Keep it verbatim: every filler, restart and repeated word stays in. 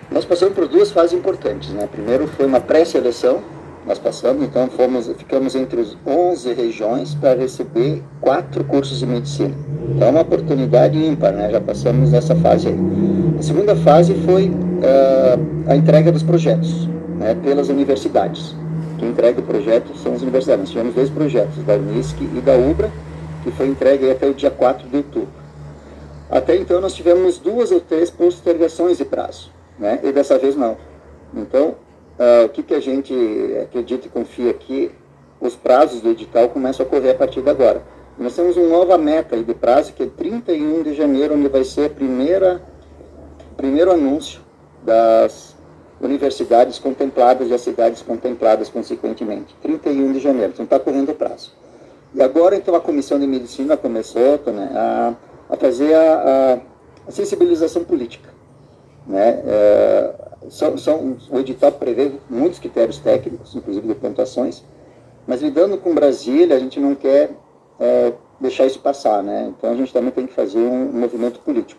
Nós passamos por duas fases importantes, né? Primeiro foi uma pré-seleção, nós passamos, então fomos, ficamos entre os onze regiões para receber quatro cursos de medicina. Então é uma oportunidade ímpar, né? Já passamos essa fase aí. A segunda fase foi uh, a entrega dos projetos, né? Pelas universidades. Quem entrega o projeto são as universidades. Nós tivemos dois projetos, da Unisc e da UBRA, que foi entregue até o dia quatro de outubro. Até então nós tivemos duas ou três postergações de prazo, né? E dessa vez não. Então, uh, o que, que a gente acredita e confia aqui, os prazos do edital começam a correr a partir de agora. Nós temos uma nova meta de prazo, que é trinta e um de janeiro, onde vai ser a primeira, o primeiro anúncio das universidades contempladas e as cidades contempladas, consequentemente. trinta e um de janeiro, então está correndo o prazo. E agora, então, a Comissão de Medicina começou, né, a, a fazer a, a sensibilização política. Né? É, são, são, o edital prevê muitos critérios técnicos, inclusive de pontuações, mas lidando com Brasília, a gente não quer é, deixar isso passar, né? Então a gente também tem que fazer um, um movimento político.